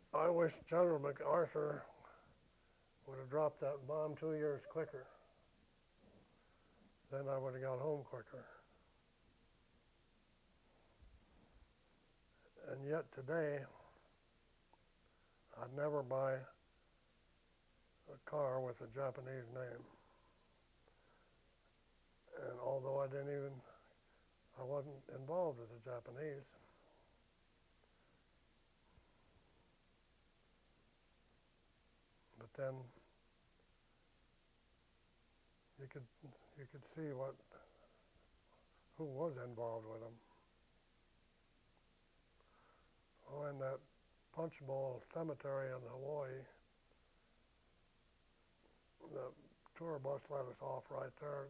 I wish General MacArthur would have dropped that bomb 2 years quicker. Then I would have got home quicker. And yet today, I'd never buy a car with a Japanese name. And although I wasn't involved with the Japanese, but then you could you could see who was involved with them. Oh, in that Punch Bowl Cemetery in Hawaii, the tour bus let us off right there.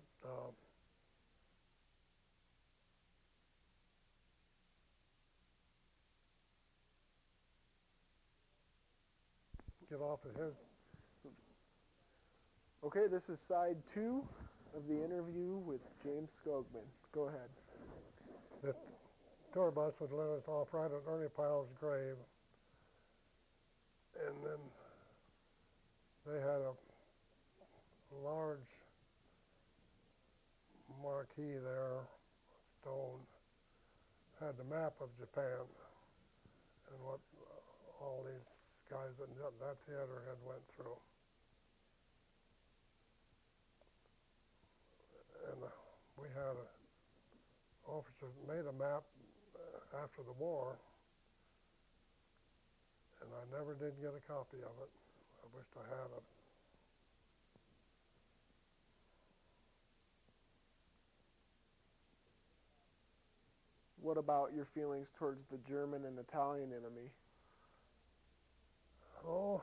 Get off at his. Okay, this is side two of the interview with James Skogman. Go ahead. The tour bus would let us off right at Ernie Pyle's grave, and then they had a large marquee there, stone, had the map of Japan and what all these guys in that theater had went through. And we had a officer made a map after the war, and I never did get a copy of it. I wished I had it. What about your feelings towards the German and Italian enemy? Oh,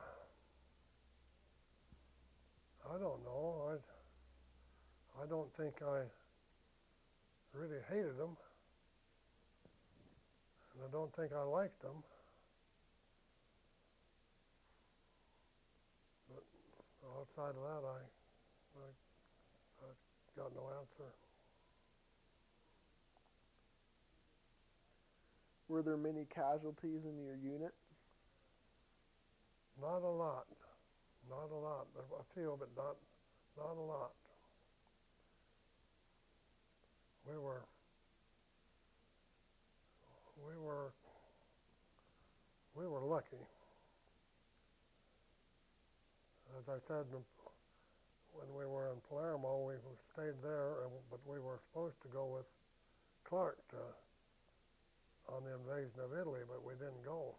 I don't know. I don't think I really hated them, and I don't think I liked them. But outside of that, I got no answer. Were there many casualties in your unit? Not a lot. Not a lot. A few, but not a lot. We were we were we were lucky. As I said, when we were in Palermo, we stayed there, but we were supposed to go with Clark on the invasion of Italy, but we didn't go.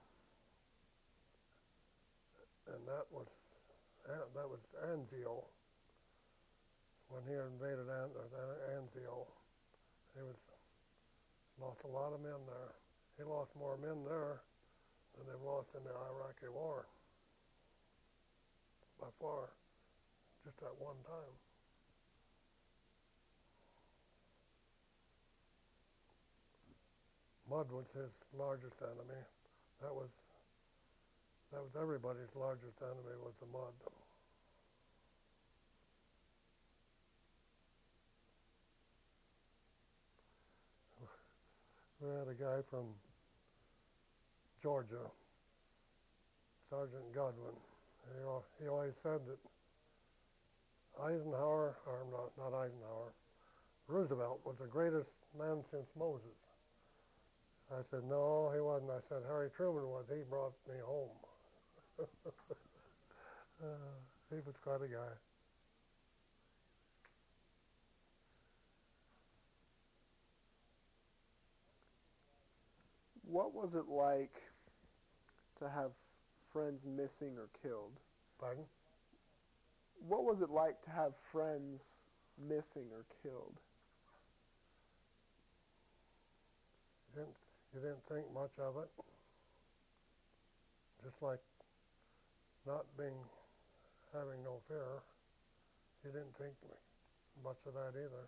And that was Anzio when he invaded Anzio. He lost a lot of men there. He lost more men there than they've lost in the Iraqi war by far, just at one time. Mud was his largest enemy. That was that was everybody's largest enemy was the mud. We had a guy from Georgia, Sergeant Godwin. He always said that Eisenhower, or not Eisenhower, Roosevelt was the greatest man since Moses. I said, no, he wasn't. I said, Harry Truman was. He brought me home. He was quite a guy. What was it like to have friends missing or killed? Pardon? What was it like to have friends missing or killed? You didn't, you didn't think much of it. Just like having no fear. You didn't think much of that either.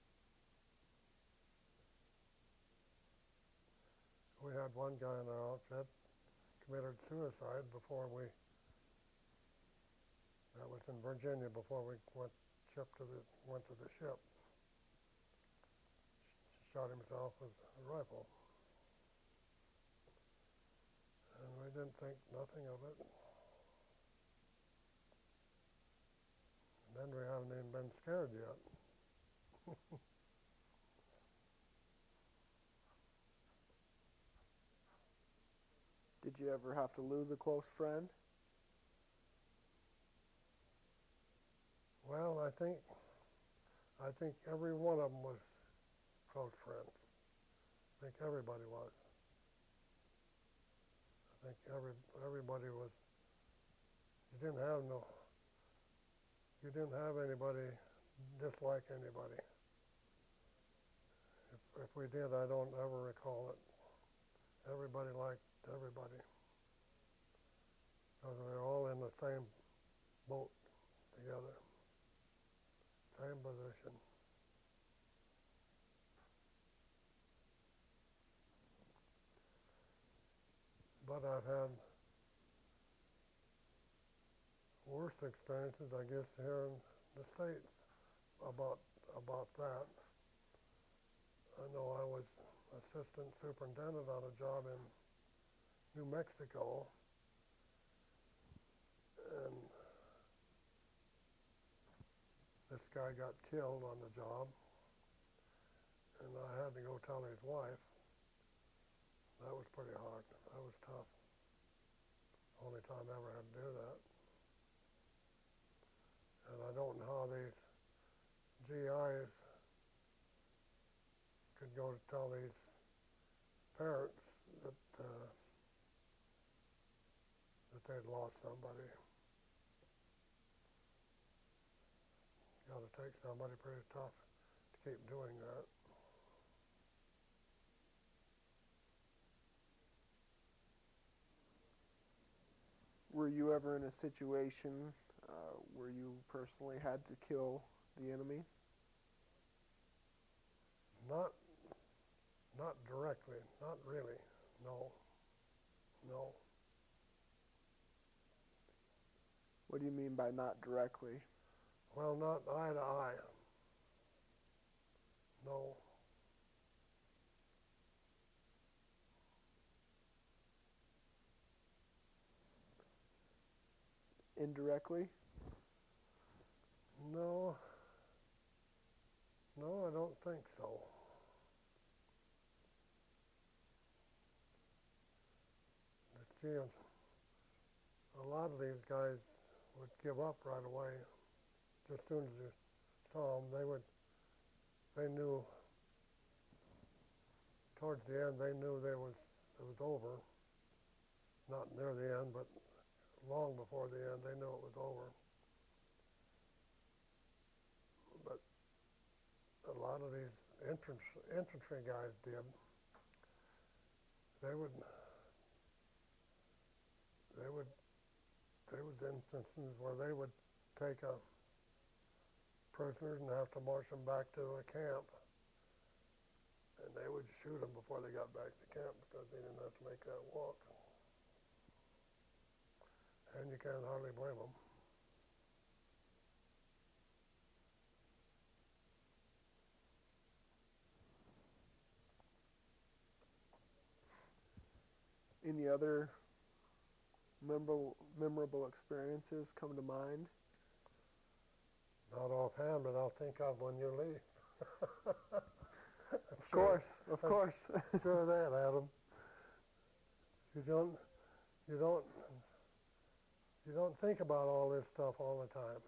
We had one guy in our outfit committed suicide that was in Virginia before we went to the ship. Shot himself with a rifle. And we didn't think nothing of it. And then we haven't even been scared yet. Did you ever have to lose a close friend? Well, I think every one of them was close friends. I think everybody was. I think everybody was. You didn't have anybody dislike anybody. If we did, I don't ever recall it. Everybody liked everybody. Because we were all in the same boat together, same position. But I've had worse experiences, I guess, here in the States about that. I know I was assistant superintendent on a job in New Mexico, and this guy got killed on the job, and I had to go tell his wife. That was pretty hard. That was tough. Only time I ever had to do that. And I don't know how these GIs could go to tell these parents that they'd lost somebody. Got to take somebody pretty tough to keep doing that. Were you ever in a situation where you personally had to kill the enemy? Not directly, not really. No. What do you mean by not directly? Well, not eye to eye. No. Indirectly? No, I don't think so. Gee, a lot of these guys would give up right away. Just as soon as you saw them, they knew, towards the end, they knew it was over. Not near the end, but long before the end, they knew it was over. But a lot of these infantry guys did. There was instances where they would take prisoners and have to march them back to a camp, and they would shoot them before they got back to camp because they didn't have to make that walk. And you can't hardly blame them. Any other memorable experiences come to mind? Not offhand, but I'll think of when you leave. Of course. Sure of that, Adam. You don't think about all this stuff all the time.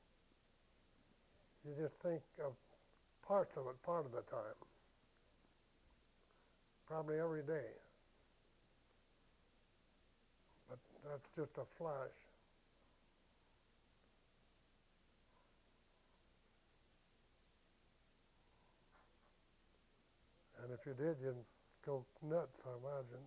You just think of parts of it part of the time. Probably every day. But that's just a flash. And if you did, you'd go nuts, I imagine.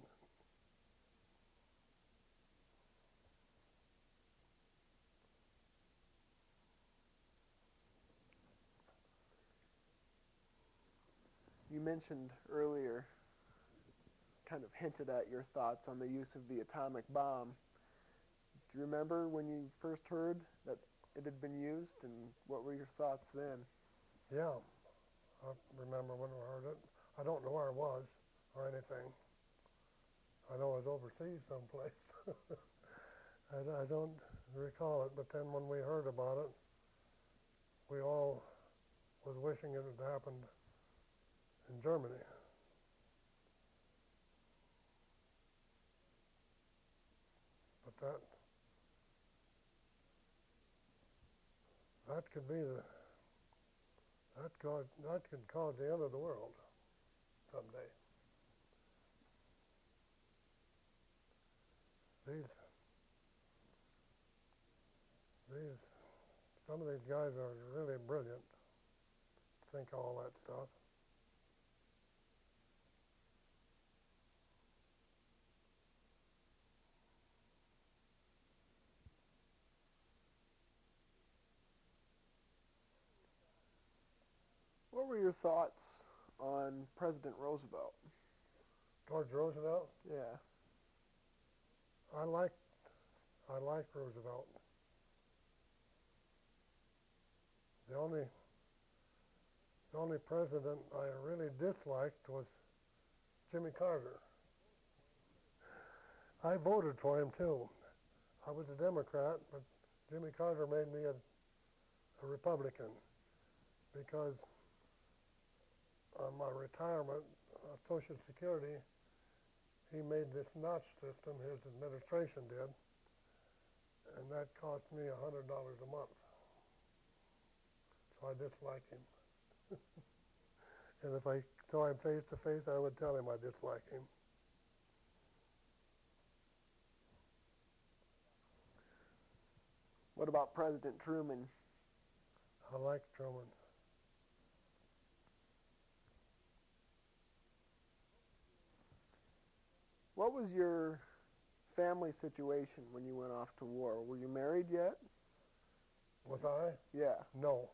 You mentioned earlier, kind of hinted at your thoughts on the use of the atomic bomb. Do you remember when you first heard that it had been used, and what were your thoughts then? Yeah, I remember when I heard it. I don't know where I was or anything. I know it was overseas someplace. I don't recall it, but then when we heard about it, we all was wishing it had happened in Germany. But that could be that could cause the end of the world someday. These these some of these guys are really brilliant. Think all that stuff. What were your thoughts on President Roosevelt? George Roosevelt, Yeah. I liked I liked Roosevelt. The only the only president I really disliked was Jimmy Carter. I voted for him too. I was a Democrat, but Jimmy Carter made me a Republican because on my retirement, Social Security, he made this notch system, his administration did, and that cost me $100 a month. So I dislike him. And if I saw him face to face, I would tell him I dislike him. What about President Truman? I like Truman. What was your family situation when you went off to war? Were you married yet? Was I? Yeah. No.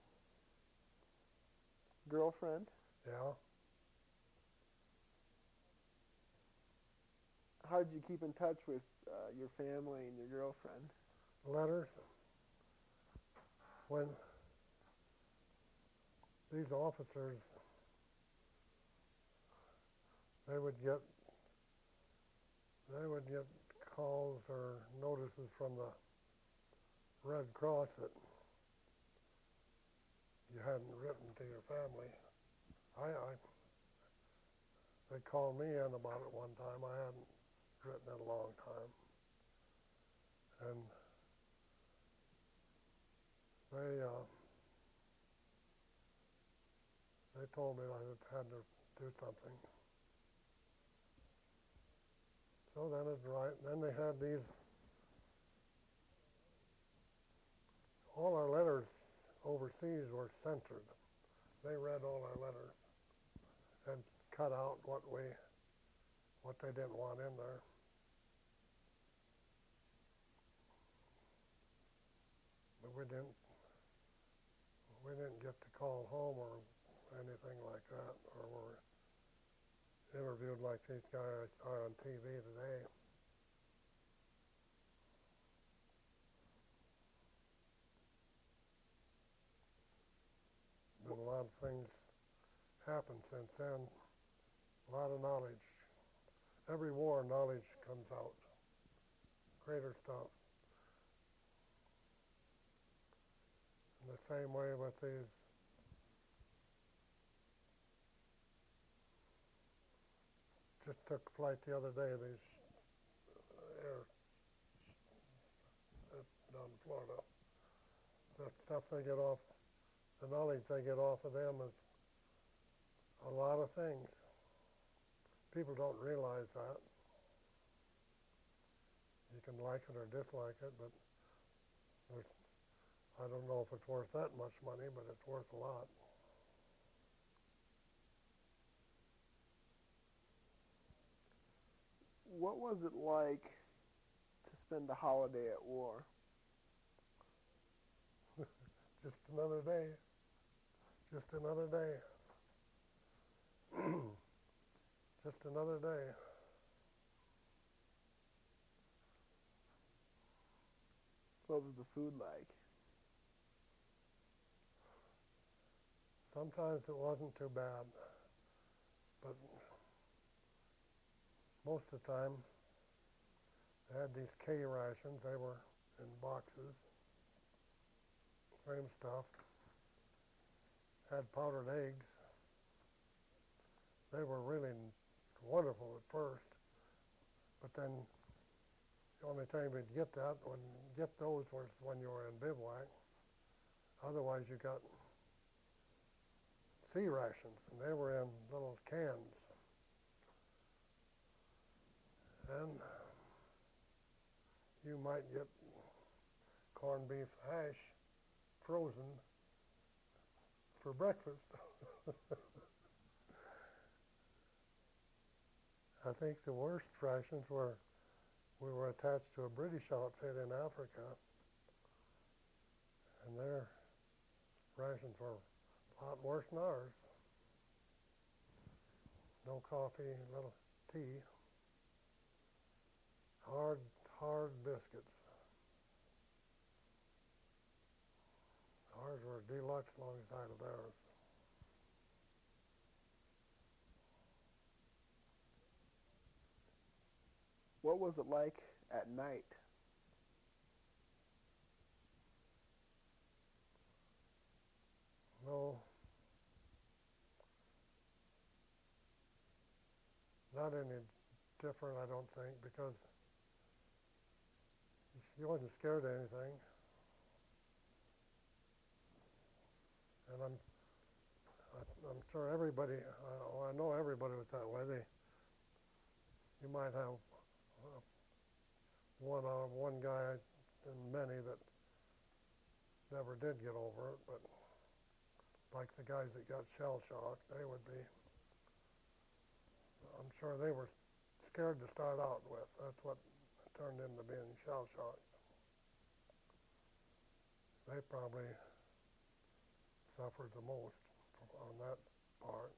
Girlfriend? Yeah. How did you keep in touch with your family and your girlfriend? Letters. When these officers, they would get calls or notices from the Red Cross that you hadn't written to your family. They called me in about it one time. I hadn't written in a long time, and they told me I had to do something. So then it's right. Then they had these. All our letters overseas were censored. They read all our letters and cut out what they didn't want in there. But we didn't get to call home or anything like that, or were interviewed like these guys are on TV today. But a lot of things happened since then. A lot of knowledge. Every war, knowledge comes out. Greater stuff. In the same way with these just took flight the other day, these air down in Florida. The stuff they get off, the knowledge they get off of them is a lot of things. People don't realize that. You can like it or dislike it, but I don't know if it's worth that much money, but it's worth a lot. What was it like to spend a holiday at war? Just another day. Just another day. Just another day. What was the food like? Sometimes it wasn't too bad, but most of the time had these K rations. They were in boxes, same stuff. Had powdered eggs. They were really wonderful at first, but then the only time we'd get those was when you were in bivouac. Otherwise, you got C rations, and they were in little cans. And you might get corned beef hash frozen for breakfast. I think the worst rations were we were attached to a British outfit in Africa, and their rations were a lot worse than ours. No coffee, little tea, hard biscuits. Ours were deluxe alongside of theirs. What was it like at night? No, not any different, I don't think, because you wasn't scared of anything. And I'm sure everybody, I know everybody was that way. You might have one guy and many that never did get over it, but like the guys that got shell shocked, they would be, I'm sure they were scared to start out with. That's what turned into being shell shocked. They probably suffered the most on that part.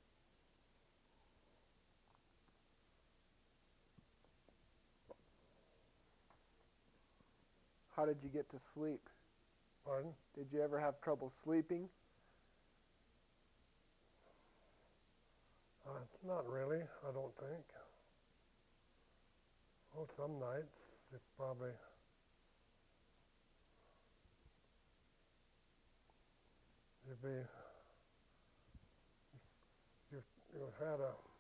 How did you get to sleep? Pardon? Did you ever have trouble sleeping? Not really, I don't think. Well, some nights it probably you'd be you had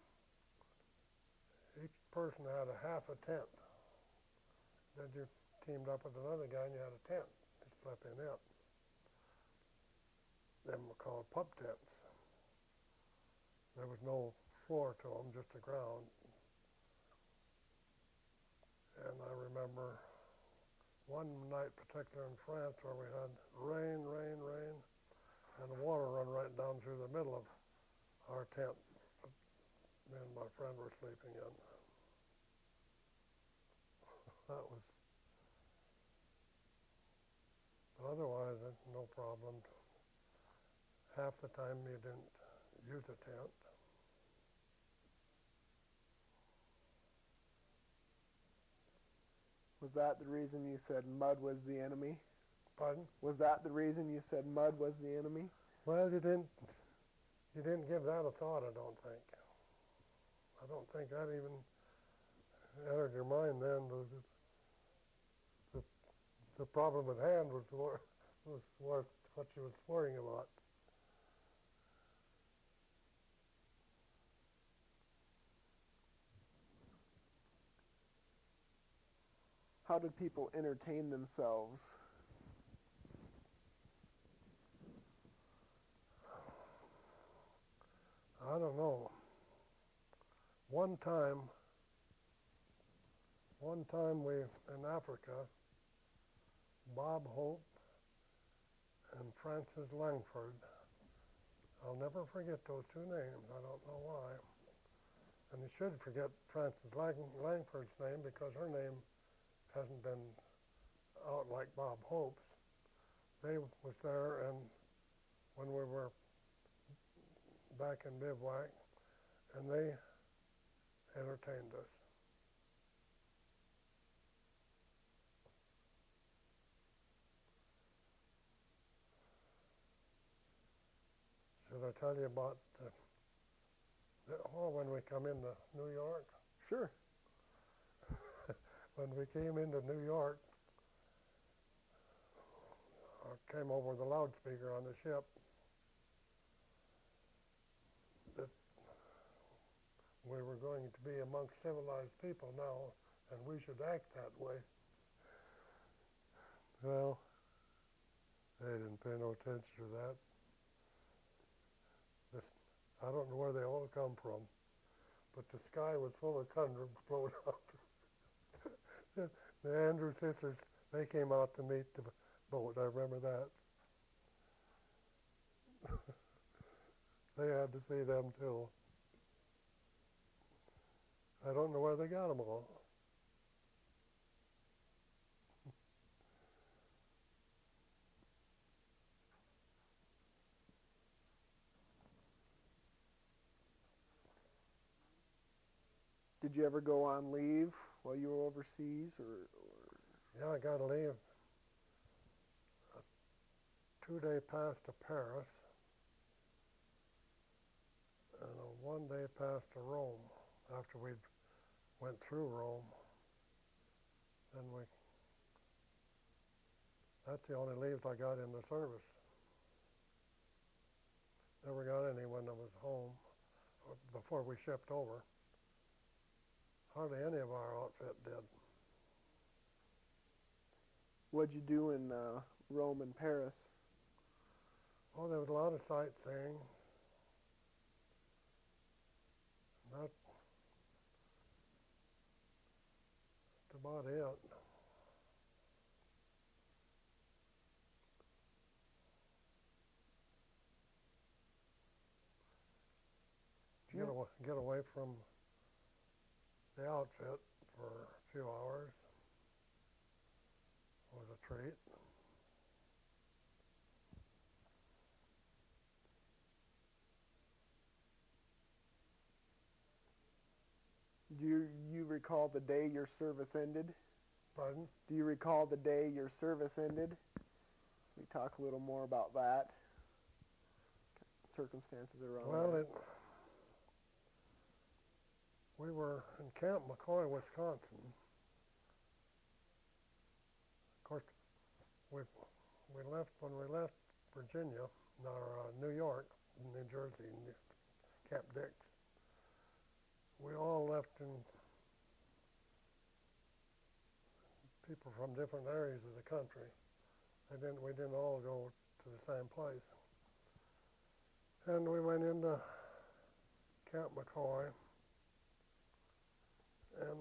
each person had a half a tent. Then you teamed up with another guy and you had a tent to sleep in it. Them were called pup tents. There was no floor to them, just the ground. And I remember one night particular in France where we had rain, and the water run right down through the middle of our tent that me and my friend were sleeping in. That was, but otherwise, no problem. Half the time you didn't use a tent. Was that the reason you said mud was the enemy? Pardon? Was that the reason you said mud was the enemy? Well, you didn't give that a thought, I don't think. I don't think that even entered your mind then. The problem at hand was what you was worrying about. How did people entertain themselves? I don't know. One time we, in Africa, Bob Hope and Francis Langford, I'll never forget those two names, I don't know why. And you should forget Francis Langford's name because her name hasn't been out like Bob Hope's. They was there and when we were back in bivouac, and they entertained us. Should I tell you about when we come into New York? Sure. when we came into New York, I came over the loudspeaker on the ship that we were going to be amongst civilized people now, and we should act that way. Well, they didn't pay no attention to that. I don't know where they all come from, but the sky was full of thunder blowing out. The Andrews sisters, they came out to meet the boat. I remember that. They had to see them too. I don't know where they got them all. Did you ever go on leave while you were overseas, or? Yeah, I got to leave a 2-day pass to Paris and a 1-day pass to Rome. After we went through Rome, then that's the only leaves I got in the service. Never got any when I was home before we shipped over. Hardly any of our outfit did. What'd you do in Rome and Paris? Oh, there was a lot of sightseeing. That's about it. Get away from the outfit for a few hours was a treat. Do you recall the day your service ended? Pardon? Do you recall the day your service ended? We talk a little more about that. Circumstances around Well, that. We were in Camp McCoy, Wisconsin. Of course, when we left Virginia, or New York, New Jersey, Camp Dix, we all left in people from different areas of the country. We didn't all go to the same place. And we went into Camp McCoy, and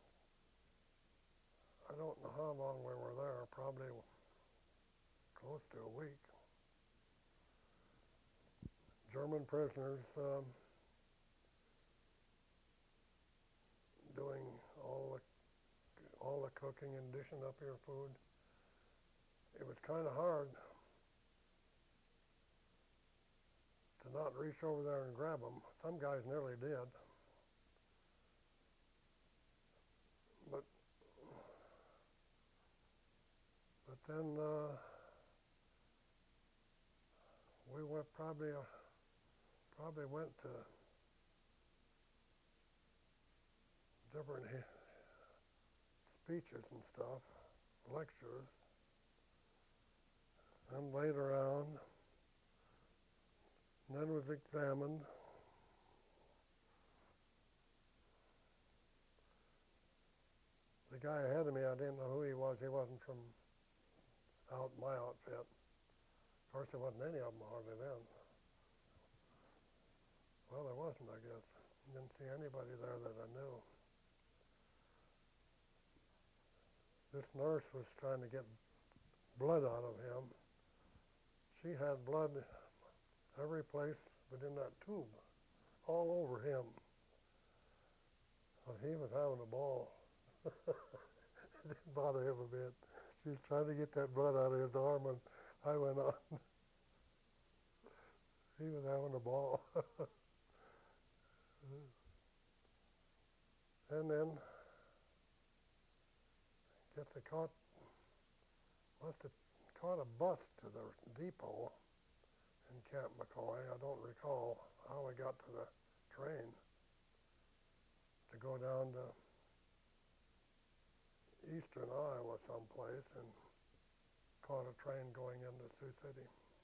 I don't know how long we were there, probably close to a week. German prisoners doing all the cooking and dishing up your food. It was kind of hard to not reach over there and grab them. Some guys nearly did. But then we went probably went to different speeches and stuff, lectures, and laid around. And then was examined. The guy ahead of me, I didn't know who he was. He wasn't from out my outfit. Of course, there wasn't any of them hardly then. Well, there wasn't, I guess. Didn't see anybody there that I knew. This nurse was trying to get blood out of him. She had blood every place but in that tube, all over him. Well, he was having a ball. It didn't bother him a bit. She was trying to get that blood out of his arm, and I went on. He was having a ball. And then, must have caught a bus to the depot in Camp McCoy. I don't recall how we got to the train to go down to eastern Iowa someplace and caught a train going into Sioux City.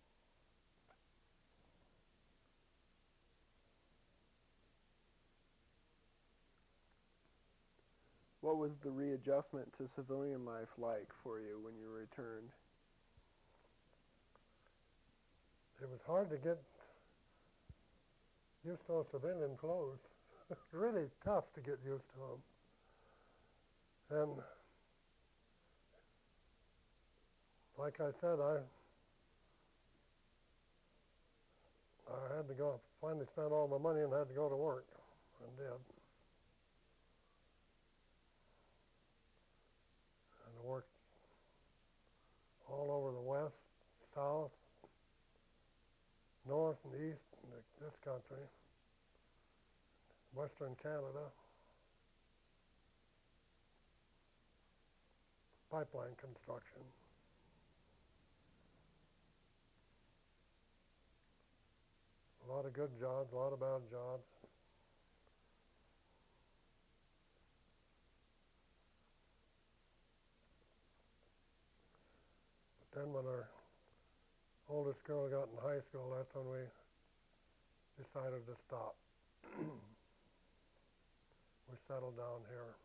What was the readjustment to civilian life like for you when you returned? It was hard to get used to those civilian clothes. Really tough to get used to them. And like I said, I had to go, finally spent all my money and had to go to work, and did. And I worked all over the west, south, north and east in this country, western Canada, pipeline construction. A lot of good jobs, a lot of bad jobs. But then when our oldest girl got in high school, that's when we decided to stop. We settled down here.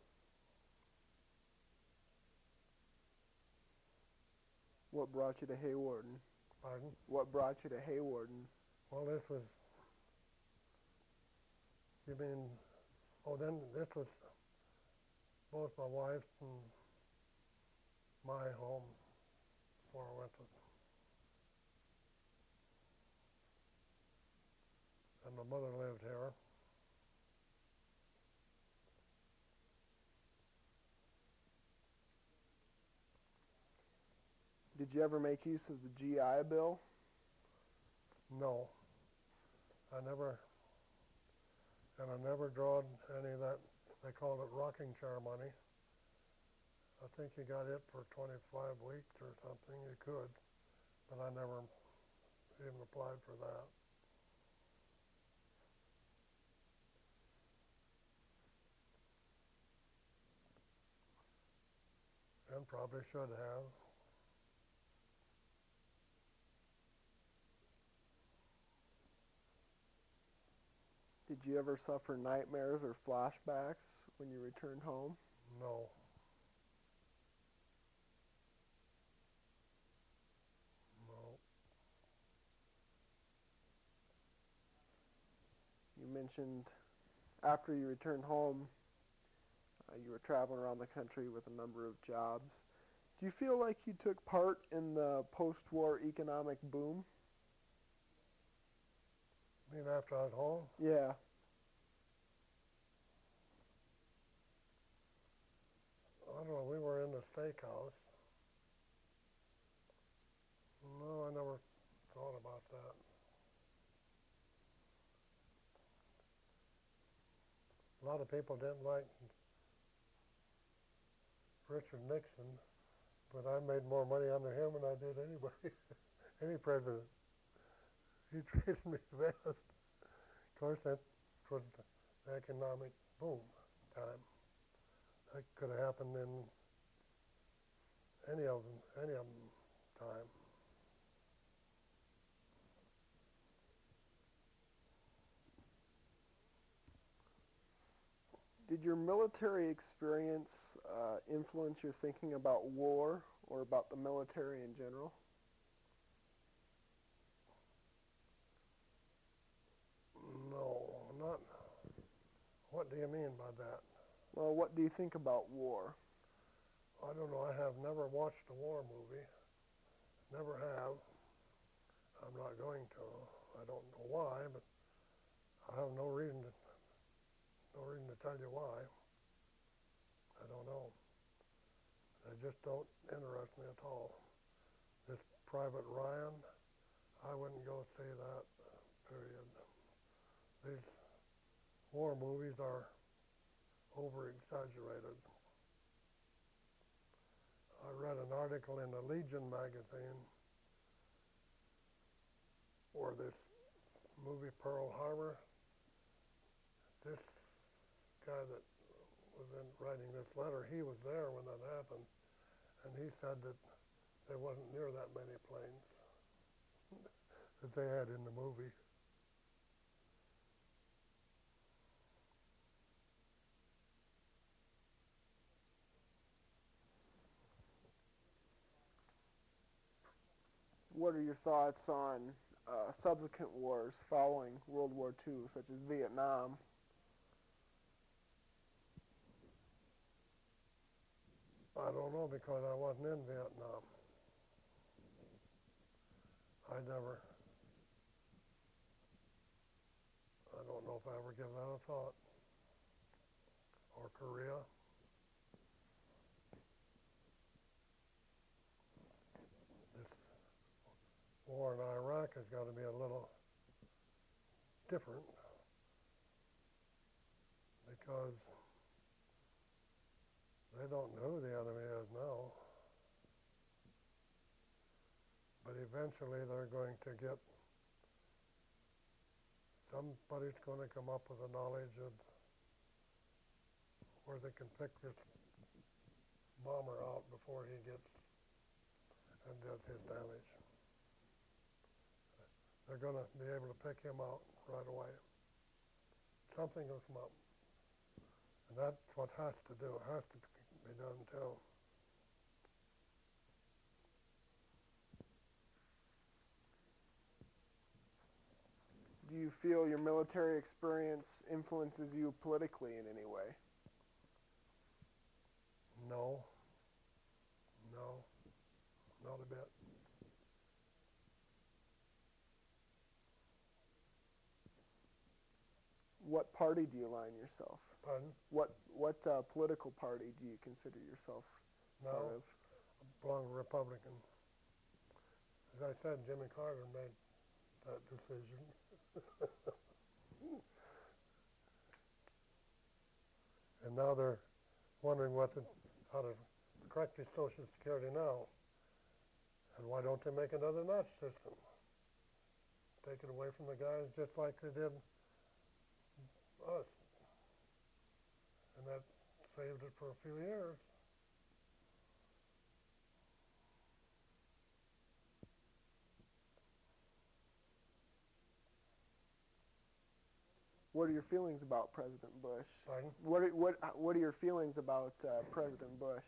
What brought you to Hawarden? Pardon? What brought you to Hawarden? Well, this was, you mean, oh, then this was both my wife's and my home before I went to, and my mother lived here. Did you ever make use of the GI Bill? No, I never, and I never drawed any of that, they called it rocking chair money. I think you got it for 25 weeks or something, you could, but I never even applied for that. And probably should have. Did you ever suffer nightmares or flashbacks when you returned home? No. No. You mentioned after you returned home, you were traveling around the country with a number of jobs. Do you feel like you took part in the post-war economic boom? I mean, after I was home, Yeah. I don't know, we were in the steakhouse. No, I never thought about that. A lot of people didn't like Richard Nixon, but I made more money under him than I did anybody, any president. He treated me the best. Of course, that was the economic boom time. That could have happened in any of them time. Did your military experience influence your thinking about war or about the military in general? No, not. What do you mean by that? Well, what do you think about war? I don't know. I have never watched a war movie. Never have. I'm not going to. I don't know why, but I have no reason to tell you why. I don't know. They just don't interest me at all. This Private Ryan, I wouldn't go see that, period. These war movies are over-exaggerated. I read an article in the Legion magazine where this movie Pearl Harbor, this guy that was in writing this letter, he was there when that happened, and he said that there wasn't near that many planes that they had in the movie. What are your thoughts on subsequent wars following World War II, such as Vietnam? I don't know because I wasn't in Vietnam. I don't know if I ever gave that a thought. Or Korea. This war in Iraq has got to be a little different because they don't know who the enemy is now. But eventually they're going to get, somebody's going to come up with a knowledge of where they can pick this bomber out before he gets and does his damage. They're going to be able to pick him out right away. Something will come up. And that's what has to do. It has to be done too. Do you feel your military experience influences you politically in any way? No. No. Not a bit. What party do you align yourself? Pardon? What political party do you consider yourself part No. of? I belong to Republican. As I said, Jimmy Carter made that decision. And now they're wondering how to correct his Social Security now. And why don't they make another notch system? Take it away from the guys just like they did us. And that saved it for a few years. What are your feelings about President Bush? Pardon? What are your feelings about President Bush?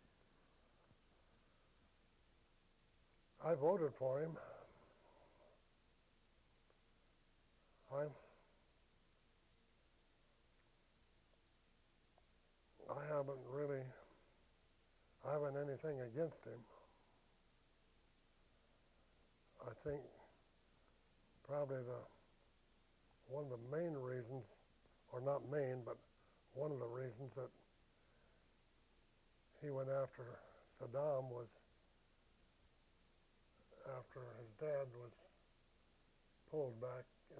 I voted for him. I haven't anything against him. I think probably one of the main reasons, or not main, but one of the reasons that he went after Saddam was after his dad was pulled back in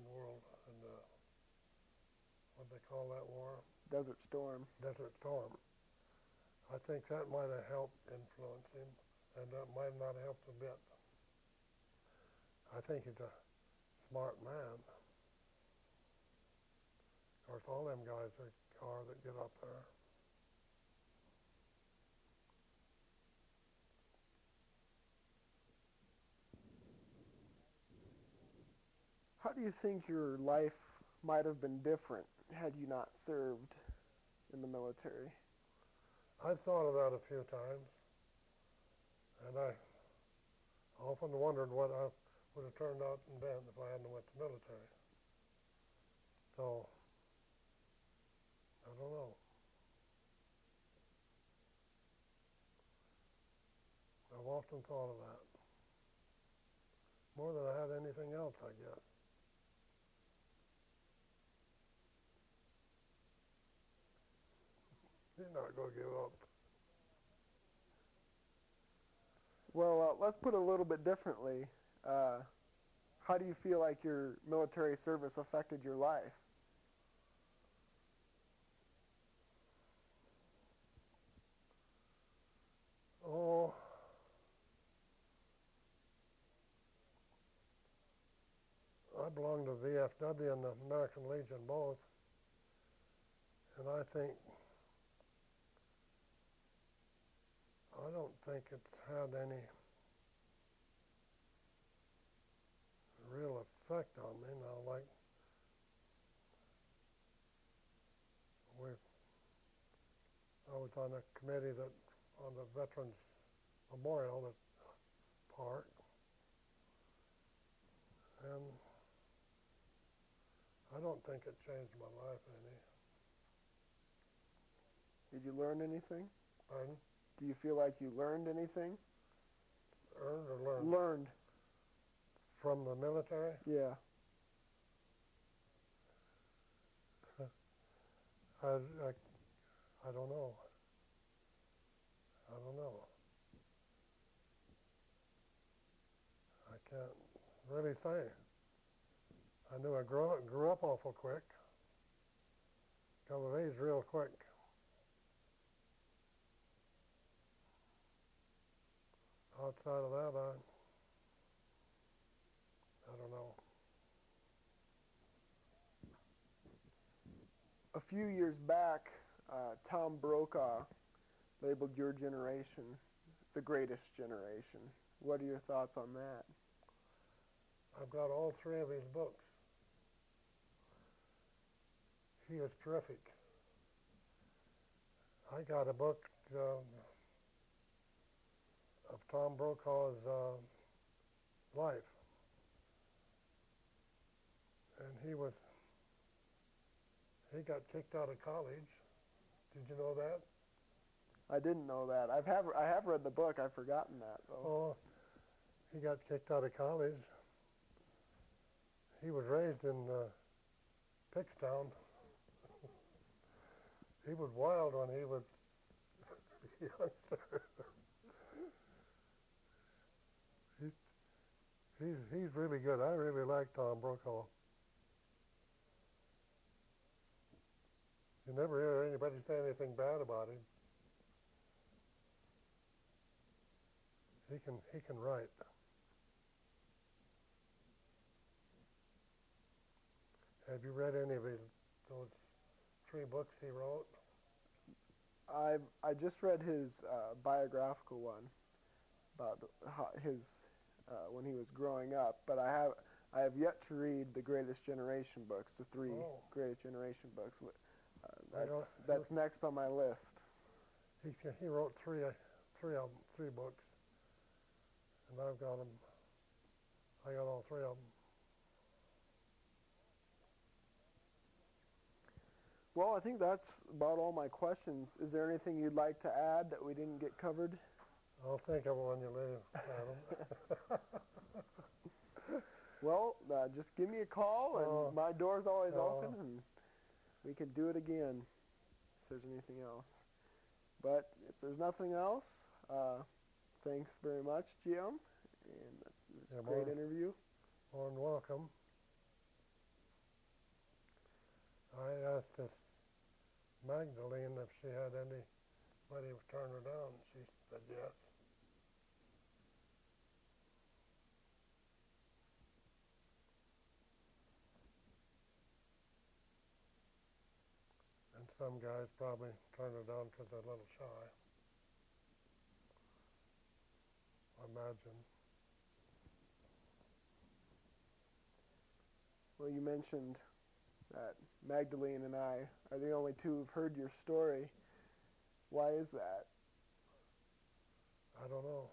what they call that war? Desert Storm. Desert Storm. I think that might have helped influence him, and that might not have helped a bit. I think he's a smart man. Of course, all them guys are that get up there. How do you think your life might have been different had you not served in the military? I've thought of that a few times, and I often wondered what I would have turned out and been if I hadn't went to the military. So, I don't know. I've often thought of that. More than I had anything else, I guess. You're not going to give up. Well, let's put it a little bit differently. How do you feel like your military service affected your life? Oh, I belong to VFW and the American Legion both, and I think don't think it's had any real effect on me. Now, like, I was on a committee that on the Veterans Memorial at Park, and I don't think it changed my life any. Did you learn anything? Pardon? Do you feel like you learned anything? Earned or learned? Learned. From the military? Yeah. I don't know. I don't know. I can't really say. I knew I grew up awful quick. Got of age real quick. Outside of that, I don't know. A few years back, Tom Brokaw labeled your generation the greatest generation. What are your thoughts on that? I've got all three of his books. He is terrific. I got a book of Tom Brokaw's life. And he got kicked out of college. Did you know that? I didn't know that. I have read the book. I've forgotten that though. Oh, he got kicked out of college. He was raised in Pickstown. He was wild when he was a youngster. He's really good. I really like Tom Brokaw. You never hear anybody say anything bad about him. He can write. Have you read any of those three books he wrote? I just read his biographical one about his when he was growing up, but I have yet to read the Greatest Generation books, the three Greatest Generation books. That's next on my list. He wrote three books, and I've got them. I got all three of them. Well, I think that's about all my questions. Is there anything you'd like to add that we didn't get covered? I'll think of it when you leave, Adam. Well, just give me a call, and my door's always open, and we can do it again if there's anything else. But if there's nothing else, thanks very much, Jim, and it was a great interview. More than welcome. I asked this Magdalene if she had anybody who turned her down. She said yes. And some guys probably turned her down because they're a little shy. I imagine. Well, you mentioned that Magdalene and I are the only two who've heard your story. Why is that? I don't know.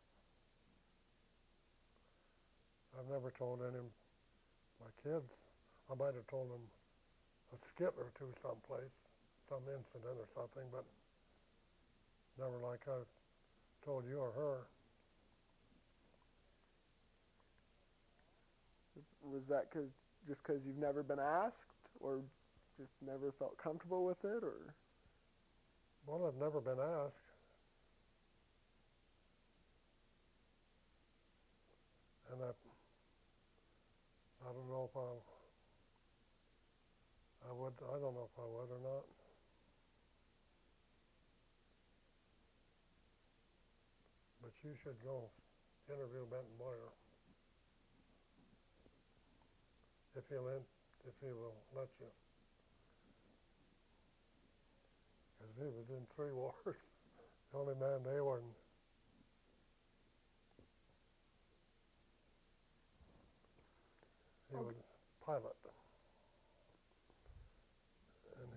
I've never told any of my kids. I might have told them a skit or two someplace, some incident or something, but never like I told you or her. Was that just because you've never been asked, or just never felt comfortable with it, or? Well, I've never been asked. And I don't know if I would. I don't know if I would or not. But you should go interview Benton Boyer if he will let you. Because he was in 3 wars. The only man they were He Okay. was pilot, and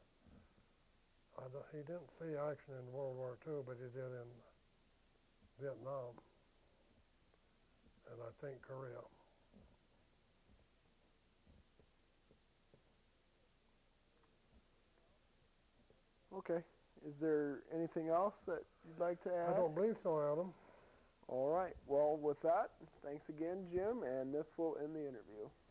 he didn't see action in World War II, but he did in Vietnam, and I think Korea. Okay. Is there anything else that you'd like to I add? don't believe so, Adam. All right. Well, with that, thanks again, Jim, and this will end the interview.